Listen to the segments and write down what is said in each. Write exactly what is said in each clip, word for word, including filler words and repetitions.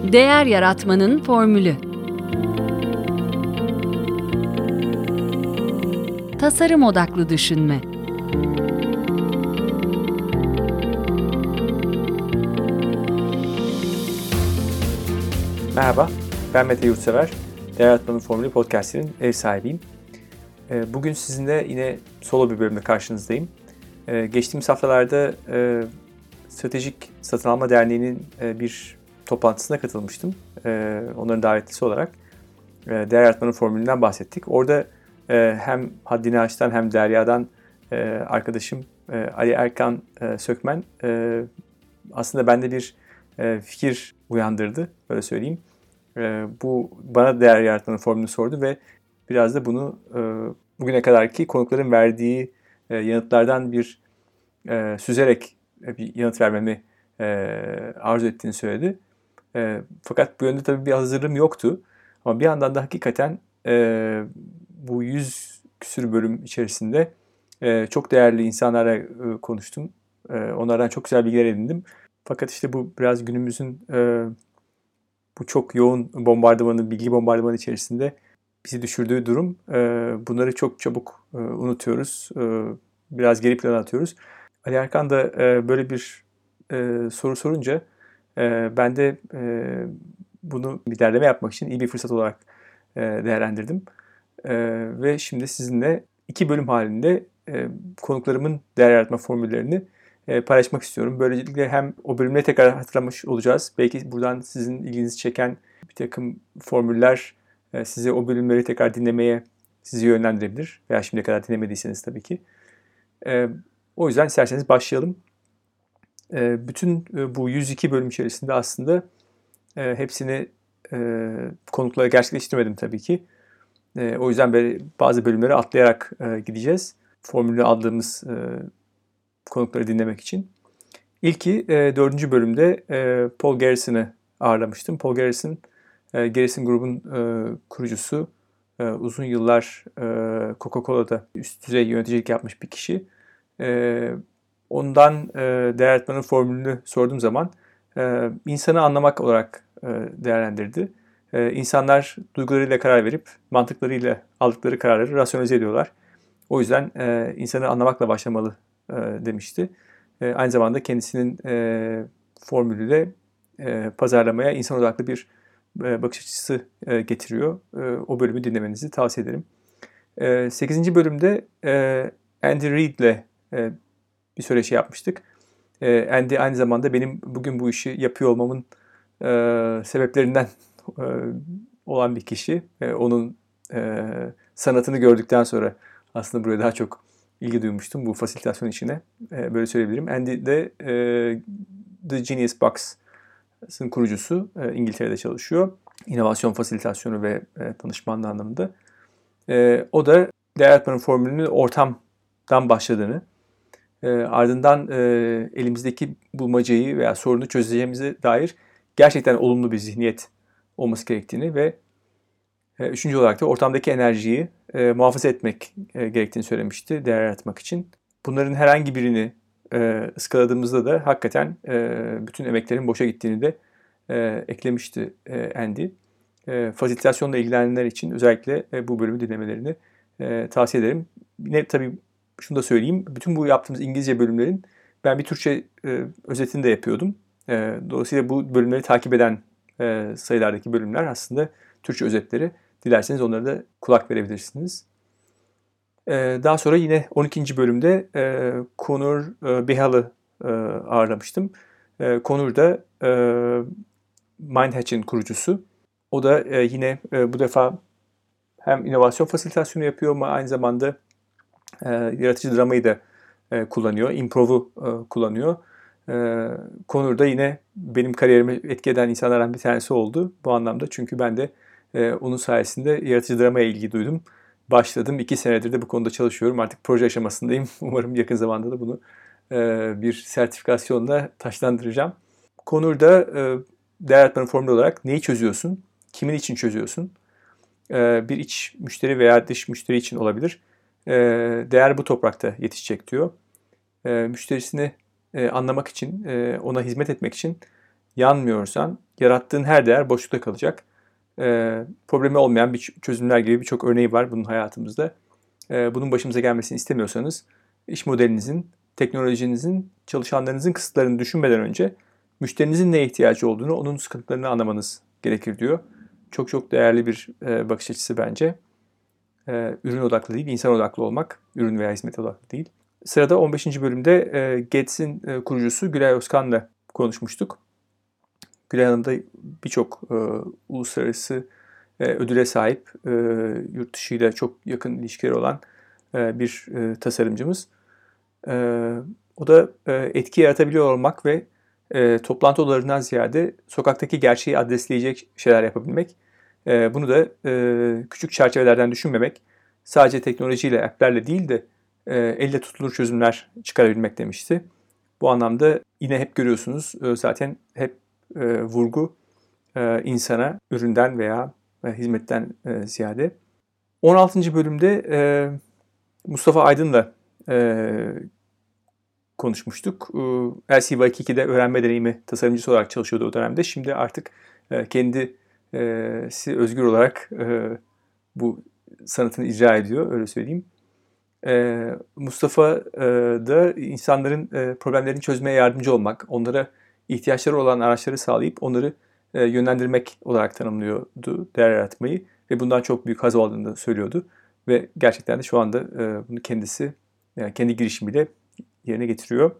Değer yaratmanın formülü. Tasarım odaklı düşünme. Merhaba, ben Mete Yurtsever. Değer Yaratmanın Formülü podcast'inin ev sahibiyim. Bugün sizinle yine solo bir bölümde karşınızdayım. Geçtiğimiz haftalarda Stratejik Satın Alma Derneği'nin bir toplantısına katılmıştım. Onların davetlisi olarak Değer Yaratmanın Formülü'nden bahsettik. Orada hem Haddini Aş'tan hem Derya'dan arkadaşım Ali Erkan Sökmen aslında bende bir fikir uyandırdı, böyle söyleyeyim. Bu bana değer yaratmanın formülünü sordu ve biraz da bunu bugüne kadarki konukların verdiği yanıtlardan bir süzerek bir yanıt vermemi arzu ettiğini söyledi. Fakat bu yönde tabii bir hazırlığım yoktu. Ama bir yandan da hakikaten bu yüz küsür bölüm içerisinde çok değerli insanlarla konuştum. Onlardan çok güzel bilgiler edindim. Fakat işte bu biraz günümüzün e, bu çok yoğun bombardımanı, bilgi bombardımanı içerisinde bizi düşürdüğü durum. E, bunları çok çabuk e, unutuyoruz. E, biraz geri plana atıyoruz. Ali Erkan da e, böyle bir e, soru sorunca e, ben de e, bunu bir derleme yapmak için iyi bir fırsat olarak e, değerlendirdim. E, ve şimdi sizinle iki bölüm halinde e, konuklarımın değer yaratma formüllerini paylaşmak istiyorum. Böylelikle hem o bölümleri tekrar hatırlamış olacağız. Belki buradan sizin ilginizi çeken bir takım formüller size o bölümleri tekrar dinlemeye sizi yönlendirebilir. Veya şimdiye kadar dinlemediyseniz tabii ki. O yüzden isterseniz başlayalım. Bütün bu yüz iki bölüm içerisinde aslında hepsini konuklara gerçekleştirmedim tabii ki. O yüzden böyle bazı bölümleri atlayarak gideceğiz. Formülü aldığımız konukları dinlemek için. İlki e, dördüncü bölümde e, Paul Garrison'ı ağırlamıştım. Paul Garrison, e, Garrison Group'un e, kurucusu. E, uzun yıllar e, Coca-Cola'da üst düzey yöneticilik yapmış bir kişi. E, ondan e, değer yaratmanın formülünü sorduğum zaman e, insanı anlamak olarak e, değerlendirdi. E, insanlar duygularıyla karar verip mantıklarıyla aldıkları kararları rasyonize ediyorlar. O yüzden e, insanı anlamakla başlamalı demişti. Aynı zamanda kendisinin formülü de pazarlamaya insan odaklı bir bakış açısı getiriyor. O bölümü dinlemenizi tavsiye ederim. sekizinci bölümde Andy Reid ile bir söyleşi yapmıştık. Andy aynı zamanda benim bugün bu işi yapıyor olmamın sebeplerinden olan bir kişi. Onun sanatını gördükten sonra aslında buraya daha çok ilgi duymuştum bu fasilitasyon işine. E, böyle söyleyebilirim. Andy de e, The Genius Box'ın kurucusu. E, İngiltere'de çalışıyor. İnovasyon fasilitasyonu ve e, danışmanlığı anlamında. E, o da değer yaratmanın formülünü ortamdan başladığını, e, ardından e, elimizdeki bulmacayı veya sorunu çözeceğimize dair gerçekten olumlu bir zihniyet olması gerektiğini ve e, üçüncü olarak da ortamdaki enerjiyi e, muhafaza etmek e, gerektiğini söylemişti değer yaratmak için. Bunların herhangi birini e, ıskaladığımızda da hakikaten e, bütün emeklerin boşa gittiğini de e, eklemişti e, Andy. E, fasilitasyonla ilgilenenler için özellikle e, bu bölümü dinlemelerini e, tavsiye ederim. Yine tabii şunu da söyleyeyim. Bütün bu yaptığımız İngilizce bölümlerin ben bir Türkçe e, özetini de yapıyordum. E, dolayısıyla bu bölümleri takip eden e, sayılardaki bölümler aslında Türkçe özetleri. Dilerseniz onlara da kulak verebilirsiniz. Ee, daha sonra yine on ikinci bölümde e, Conor e, Bihal'ı e, ağırlamıştım. E, Conor da e, MindHatch'in kurucusu. O da e, yine e, bu defa hem inovasyon fasilitasyonu yapıyor ama aynı zamanda e, yaratıcı dramayı da e, kullanıyor. Improv'u e, kullanıyor. E, Conor da yine benim kariyerimi etki eden insanlardan bir tanesi oldu bu anlamda. Çünkü ben de Ee, onun sayesinde yaratıcı dramaya ilgi duydum. Başladım. İki senedir de bu konuda çalışıyorum. Artık proje aşamasındayım. Umarım yakın zamanda da bunu e, bir sertifikasyonla taşlandıracağım. Connor'da e, değer yaratmanın formülü olarak neyi çözüyorsun? Kimin için çözüyorsun? E, bir iç müşteri veya dış müşteri için olabilir. E, değer bu toprakta yetişecek diyor. E, müşterisini e, anlamak için, e, ona hizmet etmek için yanmıyorsan yarattığın her değer boşlukta kalacak. E, problemi olmayan bir çözümler gibi birçok örneği var bunun hayatımızda. E, bunun başımıza gelmesini istemiyorsanız iş modelinizin, teknolojinizin, çalışanlarınızın kısıtlarını düşünmeden önce müşterinizin neye ihtiyacı olduğunu, onun sıkıntılarını anlamanız gerekir diyor. Çok çok değerli bir e, bakış açısı bence. E, ürün odaklı değil, insan odaklı olmak. Ürün veya hizmet odaklı değil. Sırada on beşinci bölümde e, Get's'in e, kurucusu Gülay Özkan'la konuşmuştuk. Gülay Hanım da birçok e, uluslararası e, ödüle sahip, e, yurt dışıyla çok yakın ilişkileri olan e, bir e, tasarımcımız. E, o da e, etki yaratabiliyor olmak ve e, toplantı odalarından ziyade sokaktaki gerçeği adresleyecek şeyler yapabilmek. E, bunu da e, küçük çerçevelerden düşünmemek, sadece teknolojiyle, app'lerle değil de e, elle tutulur çözümler çıkarabilmek demişti. Bu anlamda yine hep görüyorsunuz e, zaten hep e, vurgu e, insana, üründen veya e, hizmetten e, ziyade. on altıncı bölümde e, Mustafa Aydın'la e, konuşmuştuk. L C Y iki'de öğrenme deneyimi tasarımcısı olarak çalışıyordu o dönemde. Şimdi artık e, kendisi özgür olarak e, bu sanatını icra ediyor, öyle söyleyeyim. E, Mustafa e, da insanların e, problemlerini çözmeye yardımcı olmak, onlara ihtiyaçları olan araçları sağlayıp onları e, yönlendirmek olarak tanımlıyordu değer yaratmayı ve bundan çok büyük haz aldığını söylüyordu ve gerçekten de şu anda e, bunu kendisi yani kendi girişimiyle yerine getiriyor.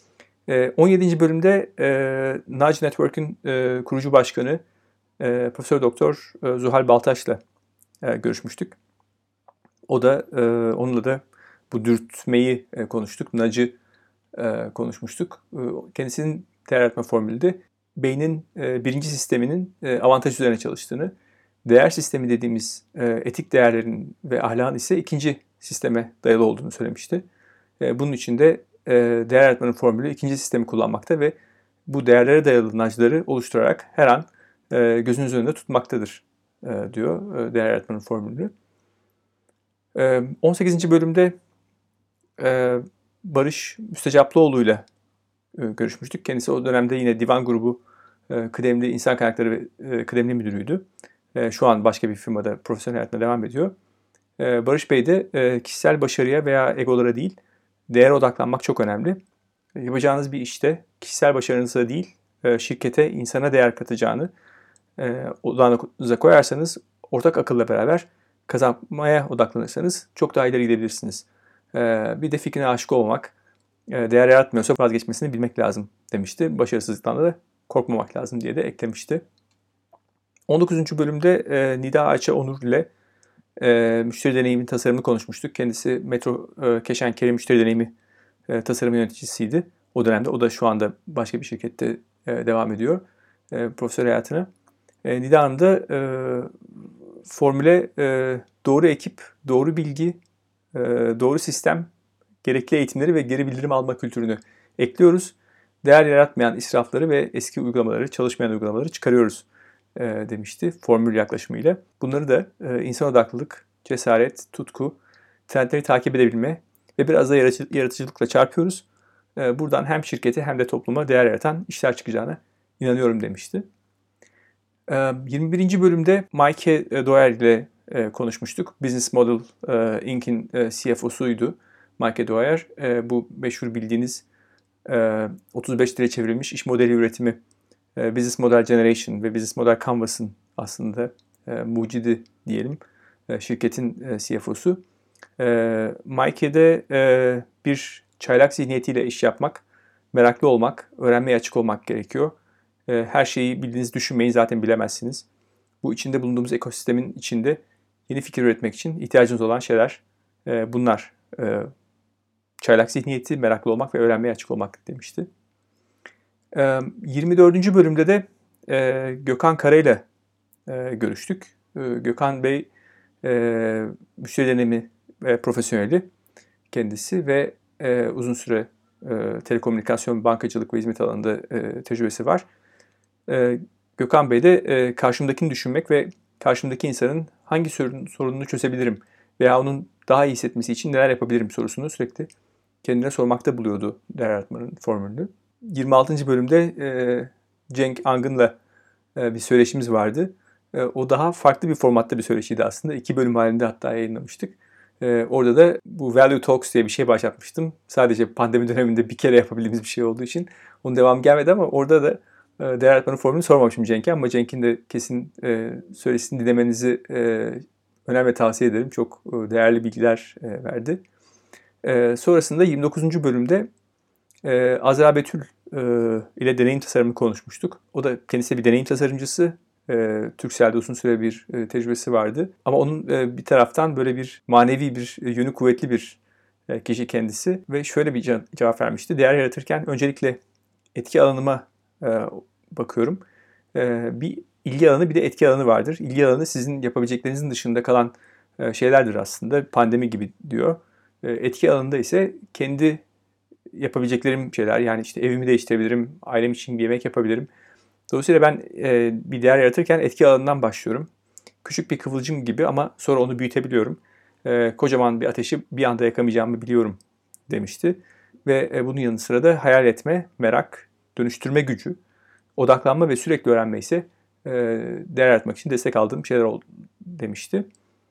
E, on yedinci bölümde e, Nudge Network'ün e, kurucu başkanı e, Profesör Doktor e, Zuhal Baltaş'la e, görüşmüştük. O da e, onunla da bu dürtmeyi e, konuştuk, Nudge'ı e, konuşmuştuk. E, kendisinin değer yaratma formülü de beynin e, birinci sisteminin e, avantaj üzerine çalıştığını, değer sistemi dediğimiz e, etik değerlerin ve ahlakın ise ikinci sisteme dayalı olduğunu söylemişti. E, bunun için de e, değer yaratmanın formülü ikinci sistemi kullanmakta ve bu değerlere dayalı nudge'ları oluşturarak her an e, gözünüz önünde tutmaktadır e, diyor e, değer yaratmanın formülü. E, on sekizinci bölümde e, Barış Müstecaplıoğlu'yla e, görüşmüştük. Kendisi o dönemde yine Divan Grubu e, kıdemli insan kaynakları ve e, kıdemli müdürüydü. E, şu an başka bir firmada profesyonel hayatına devam ediyor. E, Barış Bey de e, kişisel başarıya veya egolara değil, değere odaklanmak çok önemli. E, yapacağınız bir işte kişisel başarınıza değil, e, şirkete, insana değer katacağını e, odağınıza koyarsanız, ortak akılla beraber kazanmaya odaklanırsanız çok daha ileri gidebilirsiniz. E, bir de fikrine aşık olmamak, e, değer yaratmıyorsa vazgeçmesini bilmek lazım demişti. Başarısızlıktan da korkmamak lazım diye de eklemişti. on dokuzuncu bölümde e, Nida Ayça Onur ile e, müşteri deneyimi tasarımını konuşmuştuk. Kendisi Metro e, Keşankere müşteri deneyimi e, tasarım yöneticisiydi. O dönemde o da şu anda başka bir şirkette e, devam ediyor e, profesör hayatına. E, Nida Hanım da e, formüle e, doğru ekip, doğru bilgi, e, doğru sistem, gerekli eğitimleri ve geri bildirim alma kültürünü ekliyoruz. Değer yaratmayan israfları ve eski uygulamaları, çalışmayan uygulamaları çıkarıyoruz e, demişti formül yaklaşımıyla. Bunları da e, insan odaklılık, cesaret, tutku, trendleri takip edebilme ve biraz da yaratıcı, yaratıcılıkla çarpıyoruz. E, buradan hem şirkete hem de topluma değer yaratan işler çıkacağına inanıyorum demişti. E, yirmi birinci bölümde Mike Doyer ile e, konuşmuştuk. Business Model e, Incorporated'in e, C F O'suydu Mike Doyer. E, bu meşhur bildiğiniz e, otuz beş dile çevrilmiş iş modeli üretimi, e, Business Model Generation ve Business Model Canvas'ın aslında e, mucidi diyelim e, şirketin e, C F O'su. E, Mike'de e, bir çaylak zihniyetiyle iş yapmak, meraklı olmak, öğrenmeye açık olmak gerekiyor. E, her şeyi bildiğinizi düşünmeyin, zaten bilemezsiniz. Bu içinde bulunduğumuz ekosistemin içinde yeni fikir üretmek için ihtiyacınız olan şeyler e, bunlar. E, çaylak zihniyeti, meraklı olmak ve öğrenmeye açık olmak demişti. E, yirmi dördüncü bölümde de e, Gökhan Kara ile e, görüştük. E, Gökhan Bey e, müşteri deneyimi e, profesyoneli kendisi ve e, uzun süre e, telekomünikasyon, bankacılık ve hizmet alanında e, tecrübesi var. E, Gökhan Bey de e, karşımdakini düşünmek ve karşımdaki insanın hangi sorun, sorununu çözebilirim veya onun daha iyi hissetmesi için neler yapabilirim sorusunu sürekli kendine sormakta buluyordu değer yaratmanın formülünü. yirmi altıncı bölümde e, Cenk Angın'la bir söyleşimiz vardı. O daha farklı bir formatta bir söyleşiydi aslında. İki bölüm halinde hatta yayınlamıştık. Orada da bu Value Talks diye bir şey başlatmıştım. Sadece pandemi döneminde bir kere yapabildiğimiz bir şey olduğu için onun devamı gelmedi ama orada da değer yaratmanın formülünü sormamışım Cenk'e ama Cenk'in de kesin söyleşisini dinlemenizi önemli tavsiye ederim. Çok değerli bilgiler verdi. Sonrasında yirmi dokuzuncu bölümde Azra Betül ile deneyim tasarımı konuşmuştuk. O da kendisi bir deneyim tasarımcısı. Turkcell'de uzun süre bir tecrübesi vardı. Ama onun bir taraftan böyle bir manevi bir yönü kuvvetli bir kişi kendisi. Ve şöyle bir cevap vermişti. Değer yaratırken öncelikle etki alanıma bakıyorum. Bir ilgi alanı bir de etki alanı vardır. İlgi alanı sizin yapabileceklerinizin dışında kalan şeylerdir aslında. Pandemi gibi diyor. Etki alanında ise kendi yapabileceklerim şeyler. Yani işte evimi değiştirebilirim, ailem için bir yemek yapabilirim. Dolayısıyla ben e, bir değer yaratırken etki alanından başlıyorum. Küçük bir kıvılcım gibi ama sonra onu büyütebiliyorum. E, kocaman bir ateşi bir anda yakamayacağımı biliyorum demişti. Ve e, bunun yanı sıra da hayal etme, merak, dönüştürme gücü, odaklanma ve sürekli öğrenme ise e, değer yaratmak için destek aldığım şeyler oldu demişti.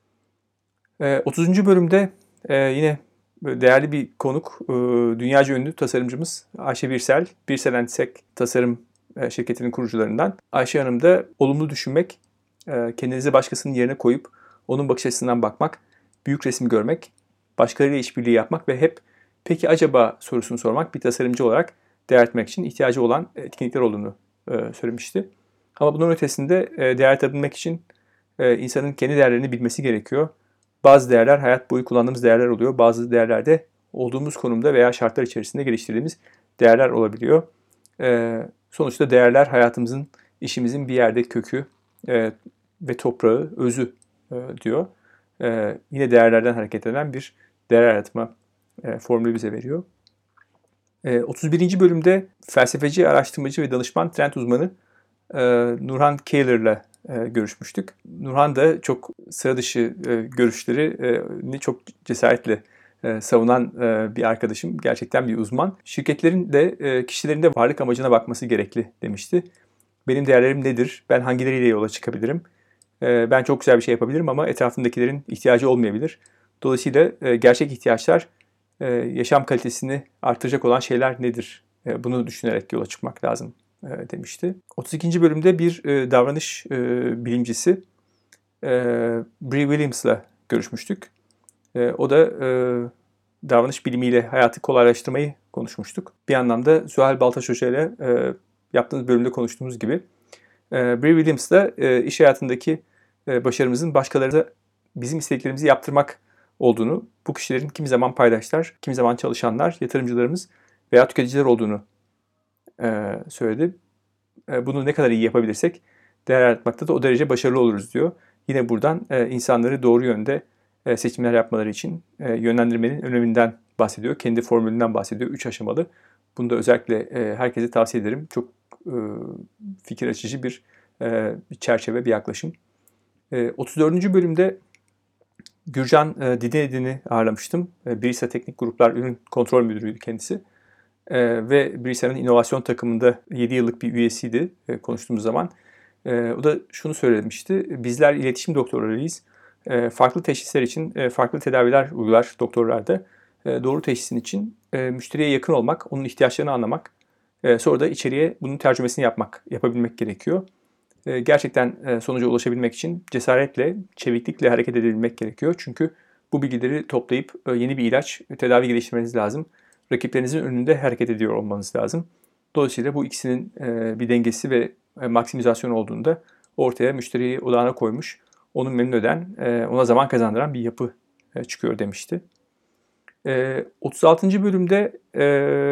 E, otuzuncu bölümde e, yine değerli bir konuk, e, dünyaca ünlü tasarımcımız Ayşe Birsel, Birsel and Sek tasarım şirketinin kurucularından. Ayşe Hanım da olumlu düşünmek, kendinizi başkasının yerine koyup onun bakış açısından bakmak, büyük resim görmek, başkalarıyla işbirliği yapmak ve hep peki acaba sorusunu sormak bir tasarımcı olarak değer etmek için ihtiyacı olan etkinlikler olduğunu söylemişti. Ama bunun ötesinde değer etabilmek için insanın kendi değerlerini bilmesi gerekiyor. Bazı değerler hayat boyu kullandığımız değerler oluyor. Bazı değerler de olduğumuz konumda veya şartlar içerisinde geliştirdiğimiz değerler olabiliyor. Sonuçta değerler hayatımızın, işimizin bir yerde kökü e, ve toprağı, özü e, diyor. E, yine değerlerden hareket eden bir değer yaratma e, formülü bize veriyor. E, otuz birinci bölümde felsefeci, araştırmacı ve danışman trend uzmanı e, Nurhan Kayler'la e, görüşmüştük. Nurhan da çok sıra dışı e, görüşleri e, çok cesaretle e, savunan e, bir arkadaşım. Gerçekten bir uzman. Şirketlerin de e, kişilerin de varlık amacına bakması gerekli demişti. Benim değerlerim nedir? Ben hangileriyle yola çıkabilirim? E, ben çok güzel bir şey yapabilirim ama etrafındakilerin ihtiyacı olmayabilir. Dolayısıyla e, gerçek ihtiyaçlar, e, yaşam kalitesini artıracak olan şeyler nedir? E, bunu düşünerek yola çıkmak lazım e, demişti. otuz ikinci bölümde bir e, davranış e, bilimcisi e, Bree Williams'la görüşmüştük. E, o da e, davranış bilimiyle hayatı kolaylaştırmayı konuşmuştuk. Bir anlamda Zuhal Baltaş Hoca ile e, yaptığımız bölümde konuştuğumuz gibi. E, Bree Williams da e, iş hayatındaki e, başarımızın başkalarına bizim isteklerimizi yaptırmak olduğunu, bu kişilerin kimi zaman paydaşlar, kimi zaman çalışanlar, yatırımcılarımız veya tüketiciler olduğunu e, söyledi. E, bunu ne kadar iyi yapabilirsek değer yaratmakta da o derece başarılı oluruz diyor. Yine buradan e, insanları doğru yönde e, seçimler yapmaları için e, yönlendirmenin öneminden bahsediyor. Kendi formülünden bahsediyor. Üç aşamalı. Bunu da özellikle e, herkese tavsiye ederim. Çok e, fikir açıcı bir, e, bir çerçeve, bir yaklaşım. E, otuz dördüncü bölümde Gürcan e, Didinedin'i ağırlamıştım. E, Brisa Teknik Gruplar Ürün Kontrol Müdürü'ydü kendisi. E, ve Brisa'nın inovasyon takımında yedi yıllık bir üyesiydi e, konuştuğumuz zaman. E, o da şunu söylemişti. Bizler iletişim doktorlarıyız. E, farklı teşhisler için e, farklı tedaviler uygular doktorlarda. E, doğru teşhisin için e, müşteriye yakın olmak, onun ihtiyaçlarını anlamak, e, sonra da içeriye bunun tercümesini yapmak, yapabilmek gerekiyor. E, gerçekten e, sonuca ulaşabilmek için cesaretle, çeviklikle hareket edebilmek gerekiyor. Çünkü bu bilgileri toplayıp e, yeni bir ilaç, tedavi geliştirmeniz lazım. Rakiplerinizin önünde hareket ediyor olmanız lazım. Dolayısıyla bu ikisinin e, bir dengesi ve e, maksimizasyon olduğunda ortaya müşteriyi odağına koymuş, onu memnun eden, e, ona zaman kazandıran bir yapı e, çıkıyor demişti. E, otuz altıncı bölümde e,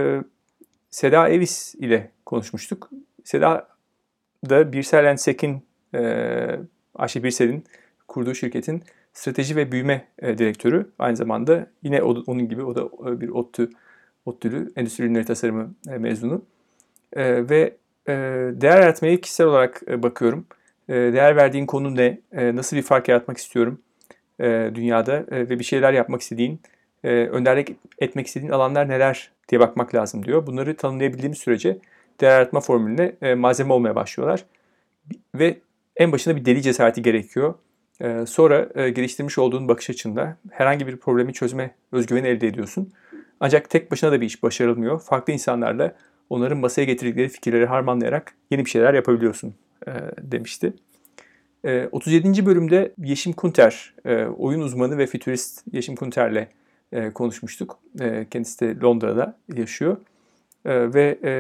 Seda Evis ile konuşmuştuk. Seda da Birsel and Sek'in, e, Ayşe Birsel'in kurduğu şirketin strateji ve büyüme e, direktörü. Aynı zamanda yine o, onun gibi o da bir ODTÜ, ODTÜ'lü endüstri ürünleri tasarımı e, mezunu. E, ve e, değer yaratmaya kişisel olarak e, bakıyorum. E, değer verdiğin konu ne? E, nasıl bir fark yaratmak istiyorum e, dünyada e, ve bir şeyler yapmak istediğin, e, önderlik etmek istediğin alanlar neler diye bakmak lazım diyor. Bunları tanımlayabildiğimiz sürece değer yaratma formülüne e, malzeme olmaya başlıyorlar. Ve en başında bir deli cesareti gerekiyor. Ee, sonra e, geliştirmiş olduğun bakış açında herhangi bir problemi çözme özgüveni elde ediyorsun. Ancak tek başına da bir iş başarılmıyor. Farklı insanlarla onların masaya getirdikleri fikirleri harmanlayarak yeni bir şeyler yapabiliyorsun e, demişti. E, otuz yedinci bölümde Yeşim Kunter, e, oyun uzmanı ve fütürist Yeşim Kunter'le e, konuşmuştuk. E, kendisi de Londra'da yaşıyor. E, ve e,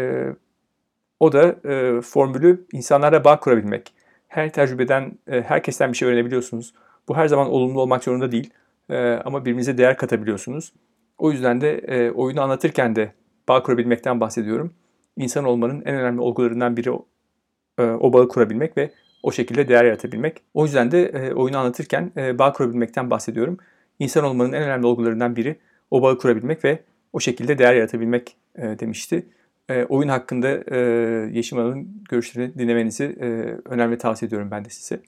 o da e, formülü insanlarla bağ kurabilmek. Her tecrübeden, e, herkesten bir şey öğrenebiliyorsunuz. Bu her zaman olumlu olmak zorunda değil. E, ama birbirinize değer katabiliyorsunuz. O yüzden de e, oyunu anlatırken de bağ kurabilmekten bahsediyorum. İnsan olmanın en önemli olgularından biri o, e, o bağı kurabilmek ve o şekilde değer yaratabilmek. O yüzden de e, oyunu anlatırken e, bağ kurabilmekten bahsediyorum. İnsan olmanın en önemli olgularından biri o bağı kurabilmek ve o şekilde değer yaratabilmek e, demişti. E, oyun hakkında e, Yeşim Hanım'ın görüşlerini dinlemenizi e, önemli tavsiye ediyorum ben de size.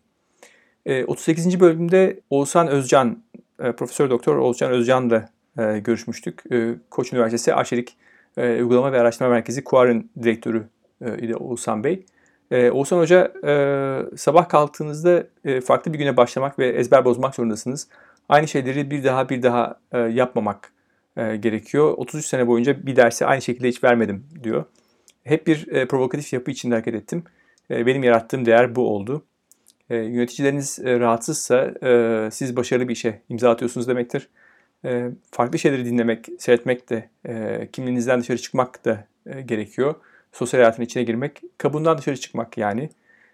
E, otuz sekizinci bölümde Oğuzhan Özcan, e, Profesör Doktor Oğuzhan Özcan'la e, görüşmüştük. E, Koç Üniversitesi Arçelik e, Uygulama ve Araştırma Merkezi Kuar'ın direktörü e, ile Oğuzhan Bey. E, Oğuzhan Hoca, e, sabah kalktığınızda e, farklı bir güne başlamak ve ezber bozmak zorundasınız. Aynı şeyleri bir daha bir daha e, yapmamak e, gerekiyor. otuz üç sene boyunca bir dersi aynı şekilde hiç vermedim diyor. Hep bir e, provokatif yapı içinde hareket ettim. E, benim yarattığım değer bu oldu. E, yöneticileriniz e, rahatsızsa e, siz başarılı bir işe imza atıyorsunuz demektir. E, farklı şeyleri dinlemek, seyretmek de, e, kimliğinizden dışarı çıkmak da e, gerekiyor. Sosyal hayatın içine girmek, kabuğundan dışarı çıkmak yani.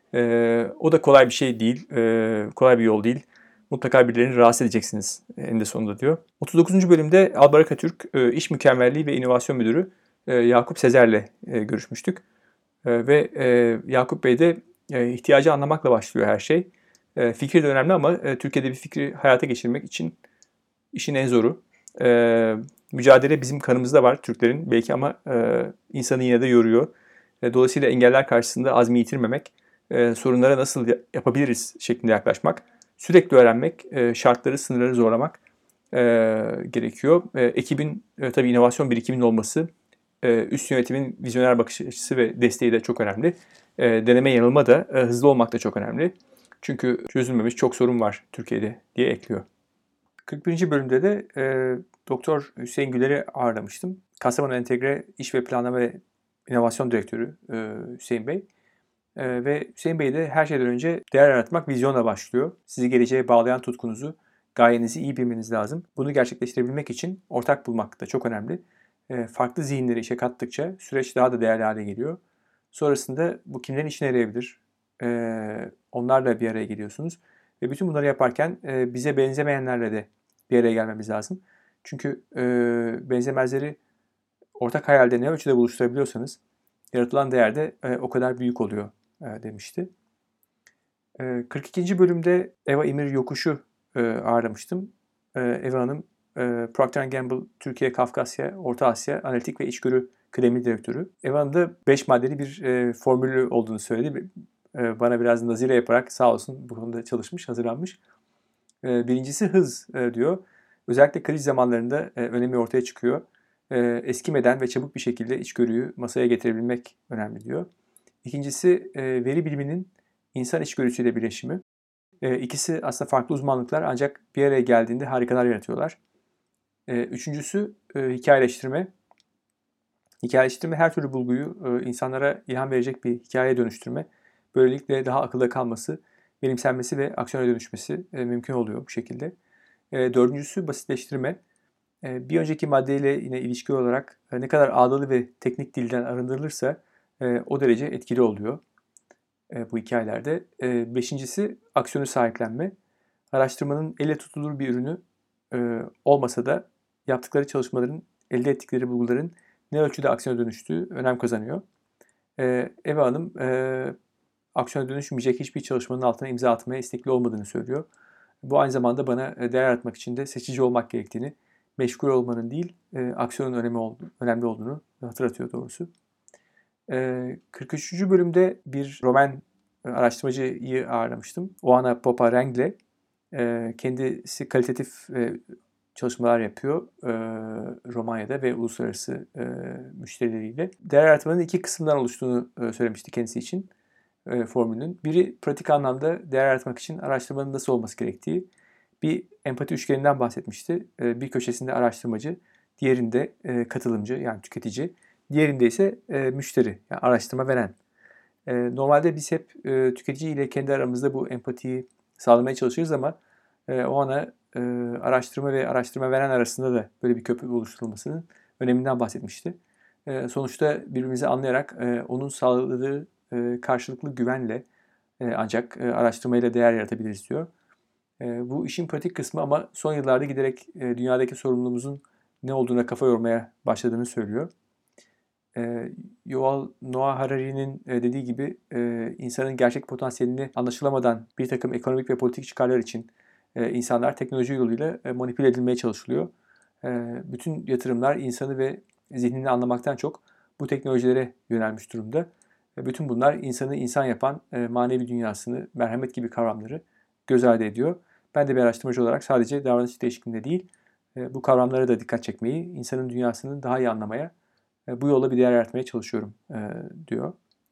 E, o da kolay bir şey değil, e, kolay bir yol değil. Mutlaka birilerini rahatsız edeceksiniz eninde sonunda diyor. otuz dokuzuncu bölümde Albaraka Türk, e, İş Mükemmelliği ve İnovasyon Müdürü e, Yakup Sezer'le e, görüşmüştük. E, ve e, Yakup Bey de e, ihtiyacı anlamakla başlıyor her şey. E, fikir de önemli ama e, Türkiye'de bir fikri hayata geçirmek için işin en zoru. E, mücadele bizim kanımızda var Türklerin belki ama e, insanı yine de yoruyor. E, dolayısıyla engeller karşısında azmi yitirmemek, e, sorunlara nasıl yapabiliriz şeklinde yaklaşmak, sürekli öğrenmek, e, şartları, sınırları zorlamak e, gerekiyor. E, ekibin e, tabii inovasyon birikiminin olması, e, üst yönetimin vizyoner bakış açısı ve desteği de çok önemli. E, deneme yanılma da e, hızlı olmak da çok önemli. Çünkü çözülmemiş çok sorun var Türkiye'de diye ekliyor. kırk birinci bölümde de e, Doktor Hüseyin Güler'i ağırlamıştım. Kastamonu Entegre İş ve Planlama ve İnovasyon Direktörü e, Hüseyin Bey. E, ve Hüseyin Bey de her şeyden önce değer yaratmak vizyonla başlıyor. Sizi geleceğe bağlayan tutkunuzu, gayenizi iyi bilmeniz lazım. Bunu gerçekleştirebilmek için ortak bulmak da çok önemli. E, farklı zihinleri işe kattıkça süreç daha da değerli hale geliyor. Sonrasında bu kimlerin işine yarayabilir? E, onlarla bir araya geliyorsunuz. Ve bütün bunları yaparken e, bize benzemeyenlerle de bir araya gelmemiz lazım. Çünkü e, benzemezleri ortak hayalde ne ölçüde buluşturabiliyorsanız yaratılan değer de e, o kadar büyük oluyor e, demişti. E, kırk ikinci bölümde Eva İmir Yokuş'u e, ağırlamıştım. E, Eva Hanım e, Procter and Gamble Türkiye, Kafkasya, Orta Asya Analitik ve İçgörü Kıdemli Direktörü. Eva Hanım da beş maddeli bir e, formülü olduğunu söyledi. E, bana biraz nazire yaparak sağ olsun bu konuda çalışmış, hazırlanmış. E, birincisi hız e, diyor. Özellikle kriz zamanlarında e, önemi ortaya çıkıyor. E, eskimeden ve çabuk bir şekilde içgörüyü masaya getirebilmek önemli diyor. İkincisi e, veri biliminin insan içgörüsüyle birleşimi. E, ikisi aslında farklı uzmanlıklar ancak bir araya geldiğinde harikalar yaratıyorlar. E, üçüncüsü e, hikayeleştirme. Hikayeleştirme her türlü bulguyu e, insanlara ilham verecek bir hikayeye dönüştürme. Böylelikle daha akılda kalması, benimsenmesi ve aksiyona dönüşmesi e, mümkün oluyor bu şekilde. E, dördüncüsü basitleştirme. E, bir önceki maddeyle yine ilişki olarak e, ne kadar ağdalı ve teknik dilden arındırılırsa e, o derece etkili oluyor e, bu hikayelerde. E, beşincisi aksiyonu sahiplenme. Araştırmanın elle tutulur bir ürünü e, olmasa da yaptıkları çalışmaların, elde ettikleri bulguların ne ölçüde aksiyona dönüştüğü önem kazanıyor. E, Eva Hanım e, aksiyona dönüşmeyecek hiçbir çalışmanın altına imza atmaya istekli olmadığını söylüyor. Bu aynı zamanda bana değer yaratmak için de seçici olmak gerektiğini, meşgul olmanın değil, e, aksiyonun önemi oldu, önemli olduğunu hatırlatıyor doğrusu. E, kırk üçüncü bölümde bir Roman araştırmacıyı ağırlamıştım. Oana Popa-Rengle. E, kendisi kalitatif e, çalışmalar yapıyor e, Romanya'da ve uluslararası e, müşterileriyle. Değer yaratmanın iki kısımdan oluştuğunu e, söylemişti kendisi için. e, formülünün. Biri pratik anlamda değer yaratmak için araştırmanın nasıl olması gerektiği. Bir empati üçgeninden bahsetmişti. E, bir köşesinde araştırmacı, diğerinde e, katılımcı yani tüketici, diğerinde ise e, müşteri yani araştırma veren. E, normalde biz hep e, tüketici ile kendi aramızda bu empatiyi sağlamaya çalışıyoruz ama e, o ana e, araştırma ve araştırma veren arasında da böyle bir köprü oluşturulmasının öneminden bahsetmişti. E, sonuçta birbirimizi anlayarak e, onun sağladığı e, karşılıklı güvenle e, ancak e, araştırmayla değer yaratabiliriz diyor. E, bu işin pratik kısmı ama son yıllarda giderek e, dünyadaki sorumluluğumuzun ne olduğuna kafa yormaya başladığını söylüyor. E, Yuval Noah Harari'nin e, dediği gibi e, insanın gerçek potansiyelini anlaşılamadan bir takım ekonomik ve politik çıkarlar için e, insanlar teknoloji yoluyla e, manipüle edilmeye çalışılıyor. E, bütün yatırımlar insanı ve zihnini anlamaktan çok bu teknolojilere yönelmiş durumda. E, bütün bunlar insanı insan yapan e, manevi dünyasını, merhamet gibi kavramları göz ardı ediyor. Ben de bir araştırmacı olarak sadece davranış değişikliğinde değil, e, bu kavramlara da dikkat çekmeyi, insanın dünyasını daha iyi anlamaya, e, bu yolla bir değer yaratmaya çalışıyorum e, diyor.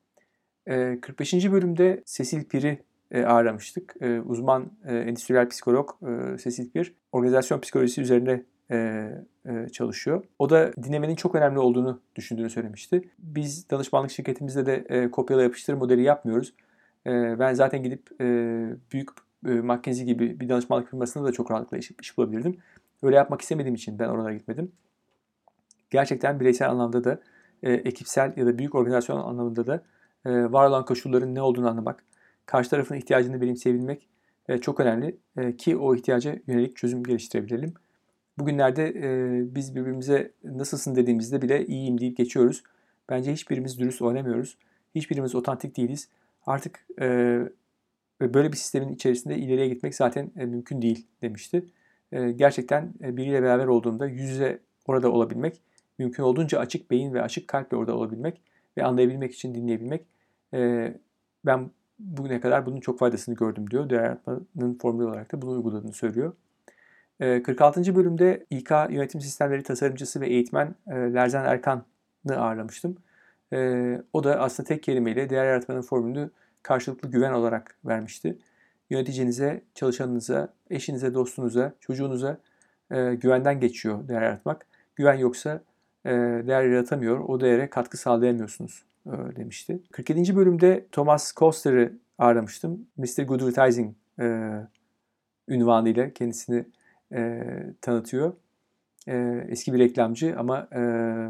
E, kırk beşinci bölümde Cecil Pir'i e, ağırlamıştık. E, uzman e, endüstriyel psikolog e, Cecil Pir, organizasyon psikolojisi üzerine e, e, çalışıyor. O da dinlemenin çok önemli olduğunu düşündüğünü söylemişti. Biz danışmanlık şirketimizde de e, kopyala yapıştır modeli yapmıyoruz. E, ben zaten gidip e, büyük e, McKinsey gibi bir danışmanlık firmasında da çok rahatlıkla iş, iş bulabilirdim. Öyle yapmak istemediğim için ben oralara gitmedim. Gerçekten bireysel anlamda da, e, ekipsel ya da büyük organizasyon anlamında da e, var olan koşulların ne olduğunu anlamak, karşı tarafın ihtiyacını benimseyebilmek e, çok önemli e, ki o ihtiyaca yönelik çözüm geliştirebilelim. Bugünlerde e, biz birbirimize nasılsın dediğimizde bile iyiyim deyip geçiyoruz. Bence hiçbirimiz dürüst oynamıyoruz. Hiçbirimiz otantik değiliz. Artık e, böyle bir sistemin içerisinde ileriye gitmek zaten e, mümkün değil demişti. E, gerçekten e, biriyle beraber olduğumda yüz yüze orada olabilmek, mümkün olduğunca açık beyin ve açık kalple orada olabilmek ve anlayabilmek için dinleyebilmek. E, ben bugüne kadar bunun çok faydasını gördüm diyor. Değer yaratmanın formülü olarak da bunu uyguladığını söylüyor. kırk altıncı bölümde İK yönetim sistemleri tasarımcısı ve eğitmen Lerzen Erkan'ı ağırlamıştım. O da aslında tek kelimeyle değer yaratmanın formülünü karşılıklı güven olarak vermişti. Yöneticinize, çalışanınıza, eşinize, dostunuza, çocuğunuza güvenden geçiyor değer yaratmak. Güven yoksa değer yaratamıyor, o değere katkı sağlayamıyorsunuz demişti. kırk yedinci bölümde Thomas Koster'ı ağırlamıştım. mister Good Advertising ünvanıyla kendisini e, tanıtıyor. E, eski bir reklamcı ama e,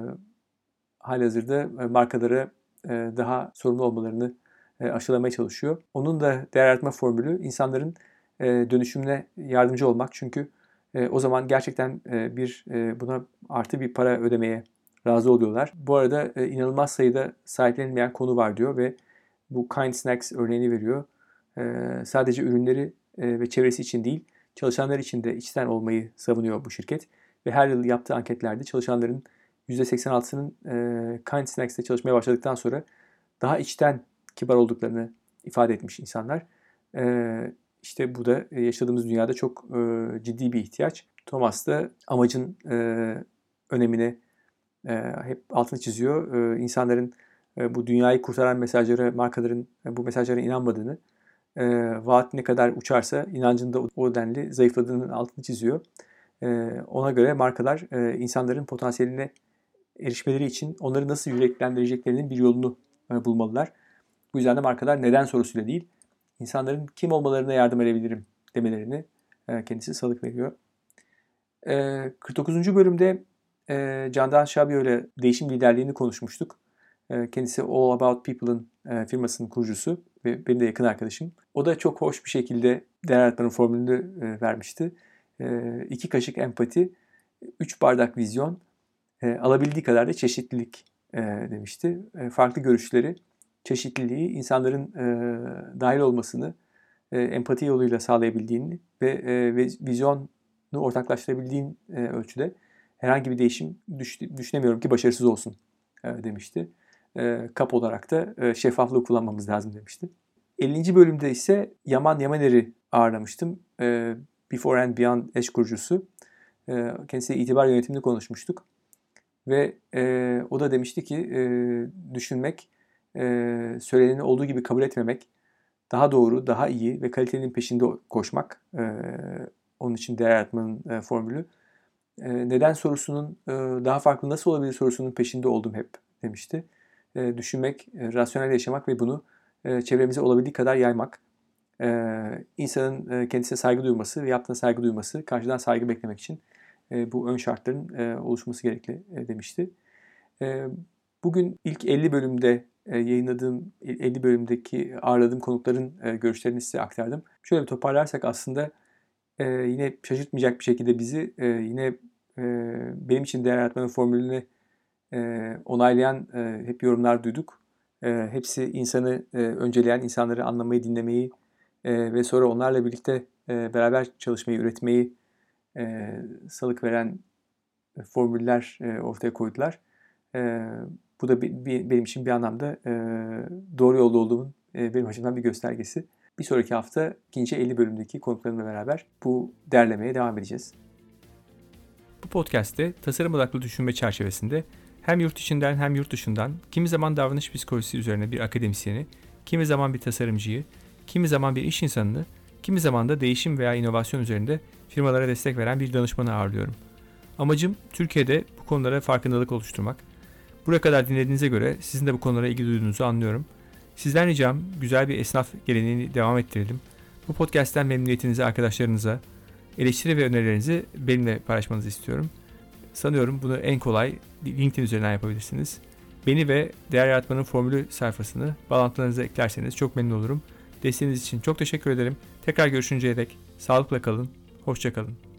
halihazırda markalara e, daha sorumlu olmalarını e, aşılamaya çalışıyor. Onun da değer yaratma formülü insanların e, dönüşümüne yardımcı olmak. Çünkü e, o zaman gerçekten e, bir e, buna artı bir para ödemeye razı oluyorlar. Bu arada e, inanılmaz sayıda sahiplenilmeyen konu var diyor ve bu Kind Snacks örneğini veriyor. E, sadece ürünleri e, ve çevresi için değil, çalışanlar için de içten olmayı savunuyor bu şirket. Ve her yıl yaptığı anketlerde çalışanların yüzde seksen altısının e, Kind Snacks'te çalışmaya başladıktan sonra daha içten kibar olduklarını ifade etmiş insanlar. E, işte bu da yaşadığımız dünyada çok e, ciddi bir ihtiyaç. Thomas da amacın e, önemini e, hep altını çiziyor. E, insanların e, bu dünyayı kurtaran mesajlara, markaların e, bu mesajlara inanmadığını, e, vaat ne kadar uçarsa inancın da o denli zayıfladığının altını çiziyor. E, ona göre markalar e, insanların potansiyeline erişmeleri için onları nasıl yüreklendireceklerinin bir yolunu e, bulmalılar. Bu yüzden de markalar neden sorusuyla değil, insanların kim olmalarına yardım edebilirim demelerini e, kendisi salık veriyor. E, kırk dokuzuncu bölümde e, Candan Şabiyo ile değişim liderliğini konuşmuştuk. E, kendisi All About People'ın e, firmasının kurucusu ve benim de yakın arkadaşım. O da çok hoş bir şekilde değer yaratmanın formülünü e, vermişti. E, iki kaşık empati, üç bardak vizyon, e, alabildiği kadar da çeşitlilik e, demişti. E, farklı görüşleri, çeşitliliği, insanların e, dahil olmasını e, empati yoluyla sağlayabildiğini ve, e, ve vizyonu ortaklaştırabildiğin e, ölçüde herhangi bir değişim düş, düşünemiyorum ki başarısız olsun e, demişti. E, kap olarak da e, şeffaflığı kullanmamız lazım demişti. ellinci bölümde ise Yaman Yamaner'i ağırlamıştım. E, Before and Beyond eş kurucusu. E, kendisiyle itibar yönetimini konuşmuştuk. Ve e, o da demişti ki e, düşünmek e, söyleneni olduğu gibi kabul etmemek, daha doğru, daha iyi ve kalitenin peşinde koşmak, e, onun için değer yaratmanın e, formülü. E, neden sorusunun e, daha farklı nasıl olabilir sorusunun peşinde oldum hep demişti. E, düşünmek, e, rasyonel yaşamak ve bunu e, çevremize olabildiği kadar yaymak. E, insanın e, kendisine saygı duyması ve yaptığına saygı duyması, karşıdan saygı beklemek için e, bu ön şartların e, oluşması gerekli e, demişti. E, bugün ilk elli bölümde e, yayınladığım, elli bölümdeki ağırladığım konukların e, görüşlerini size aktardım. Şöyle bir toparlarsak aslında e, yine şaşırtmayacak bir şekilde bizi e, yine e, benim için değer yaratmanın formülünü e, onaylayan e, hep yorumlar duyduk. E, hepsi insanı e, önceleyen, insanları anlamayı, dinlemeyi e, ve sonra onlarla birlikte e, beraber çalışmayı, üretmeyi e, salık veren e, formüller e, ortaya koydular. E, bu da bir, bir, benim için bir anlamda e, doğru yolda olduğumun e, benim açımdan bir göstergesi. Bir sonraki hafta ikinci elli bölümdeki konuklarımla beraber bu derlemeye devam edeceğiz. Bu podcast'te tasarım odaklı düşünme çerçevesinde hem yurt içinden hem yurt dışından kimi zaman davranış psikolojisi üzerine bir akademisyeni, kimi zaman bir tasarımcıyı, kimi zaman bir iş insanını, kimi zaman da değişim veya inovasyon üzerinde firmalara destek veren bir danışmanı ağırlıyorum. Amacım Türkiye'de bu konulara farkındalık oluşturmak. Buraya kadar dinlediğinize göre sizin de bu konulara ilgi duyduğunuzu anlıyorum. Sizden ricam güzel bir esnaf geleneğini devam ettirelim. Bu podcast'ten memnuniyetinizi arkadaşlarınıza, eleştiri ve önerilerinizi benimle paylaşmanızı istiyorum. Sanıyorum bunu en kolay LinkedIn üzerinden yapabilirsiniz. Beni ve Değer Yaratmanın Formülü sayfasını bağlantılarınıza eklerseniz çok memnun olurum. Desteğiniz için çok teşekkür ederim. Tekrar görüşünceye dek sağlıkla kalın, hoşça kalın.